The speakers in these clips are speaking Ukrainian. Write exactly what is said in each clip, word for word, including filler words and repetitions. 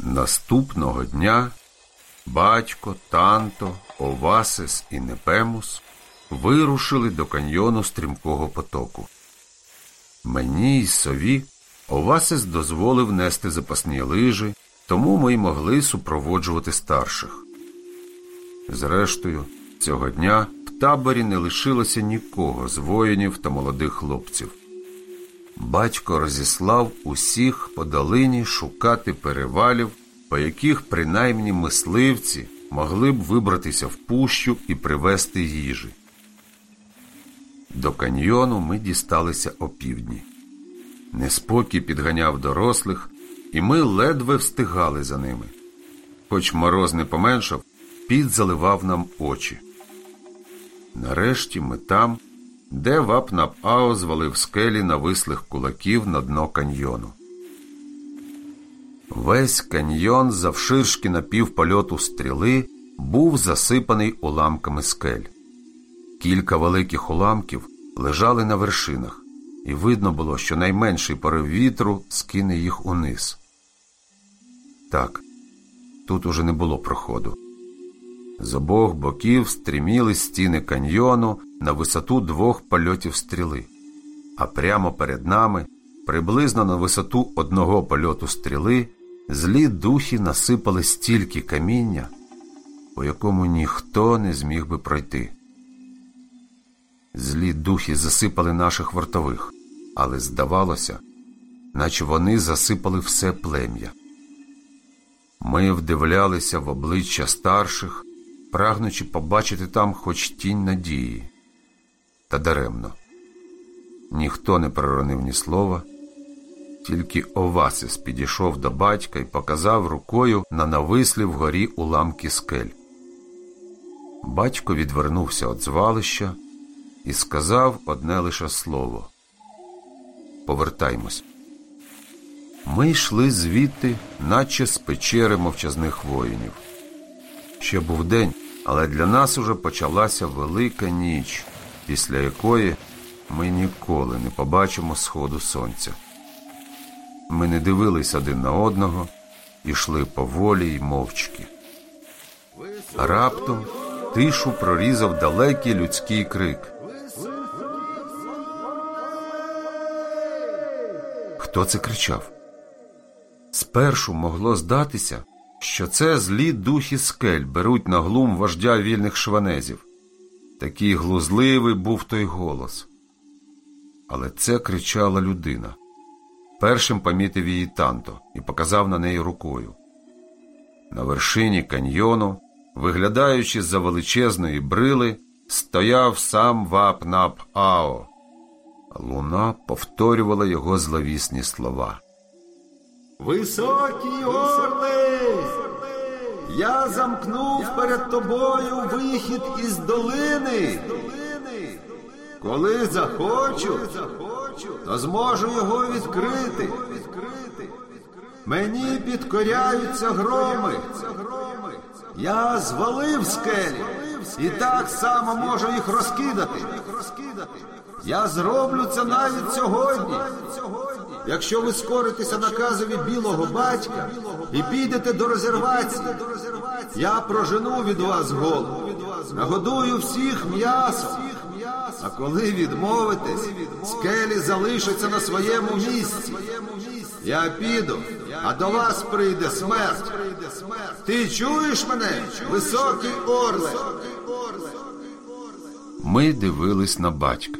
Наступного дня батько, Танто, Овасис і Непемус вирушили до каньйону стрімкого потоку. Мені й сові Овасис дозволив нести запасні лижі, тому ми й могли супроводжувати старших. Зрештою, цього дня в таборі не лишилося нікого з воїнів та молодих хлопців. Батько розіслав усіх по долині шукати перевалів, по яких принаймні мисливці могли б вибратися в пущу і привезти їжі. До каньйону ми дісталися опівдні. Неспокій підганяв дорослих, і ми ледве встигали за ними. Хоч мороз не поменшав, піт заливав нам очі. Нарешті ми там, де Вап-Нап-Ао звалив скелі навислих кулаків на дно каньйону. Весь каньйон завширшки на півпольоту стріли був засипаний уламками скель. Кілька великих уламків лежали на вершинах, і видно було, що найменший порив вітру скине їх униз. Так, тут уже не було проходу. З обох боків стріміли стіни каньйону на висоту двох польотів стріли, а прямо перед нами, приблизно на висоту одного польоту стріли, злі духи насипали стільки каміння, по якому ніхто не зміг би пройти. Злі духи засипали наших вартових, але здавалося, наче вони засипали все плем'я. Ми вдивлялися в обличчя старших, прагнучи побачити там хоч тінь надії. Та даремно. Ніхто не проронив ні слова, тільки Овасис підійшов до батька і показав рукою на навислі вгорі уламки скель. Батько відвернувся від звалища і сказав одне лише слово: «Повертаймось». Ми йшли звідти, наче з печери мовчазних воїнів. Ще був день, але для нас уже почалася велика ніч, після якої ми ніколи не побачимо сходу сонця. Ми не дивились один на одного, йшли поволі й мовчки. А раптом тишу прорізав далекий людський крик. Хто це кричав? Спершу могло здатися, що це злі духи скель беруть на глум вождя вільних шванезів. Такий глузливий був той голос. Але це кричала людина. Першим помітив її Танто і показав на неї рукою. На вершині каньйону, виглядаючи з-за величезної брили, стояв сам Вап-Нап-Ао. Луна повторювала його зловісні слова. «Високий орле! Я замкнув перед тобою вихід із долини. Коли захочу, то зможу його відкрити. Мені підкоряються громи. Я звалив скелі і так само можу їх розкидати. Я зроблю це навіть сьогодні. Якщо ви скоритеся наказові білого батька і підете до резервації, я прожену від вас голод, нагодую всіх м'ясом. А коли відмовитесь, скелі залишаться на своєму місці. Я піду, а до вас прийде смерть. Ти чуєш мене, високий орле?» Ми дивились на батька.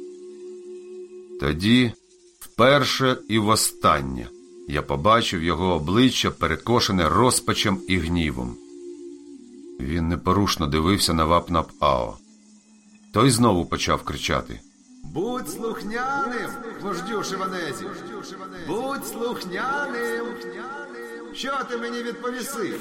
Тоді, вперше і востаннє, я побачив його обличчя, перекошене розпачем і гнівом. Він непорушно дивився на Вап-Нап-Ао. Той знову почав кричати: «Будь слухняним, вождю шиванезів! Будь слухняним! Що ти мені відповіси?»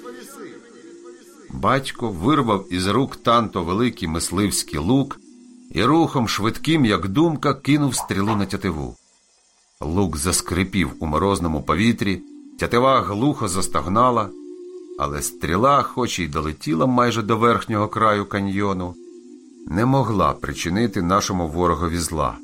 Батько вирвав із рук Танто великий мисливський лук і рухом швидким, як думка, кинув стрілу на тятиву. Лук заскрипів у морозному повітрі, тятива глухо застогнала, але стріла, хоч і долетіла майже до верхнього краю каньйону, не могла причинити нашому ворогові зла.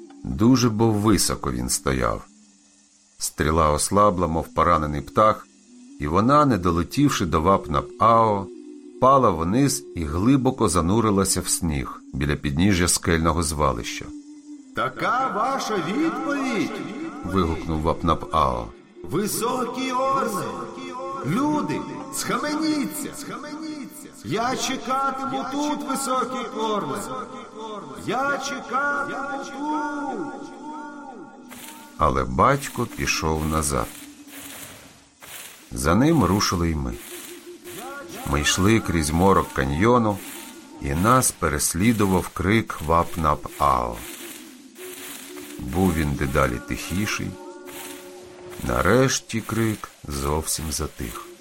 Дуже бо високо він стояв. Стріла ослабла, мов поранений птах, і вона, не долетівши до Вап-Нап-Ао, впала вниз і глибоко занурилася в сніг біля підніжжя скельного звалища. Така ваша відповідь? Вигукнув Вап-Нап-Ао. Високі орли! Люди, схаменіться! Я чекатиму тут, високі орли! Я чекатиму тут! Але батько пішов назад. За ним рушили й ми. Ми йшли крізь морок каньйону, і нас переслідував крик Вап-Нап-Ао. Був він дедалі тихіший. Нарешті крик зовсім затих.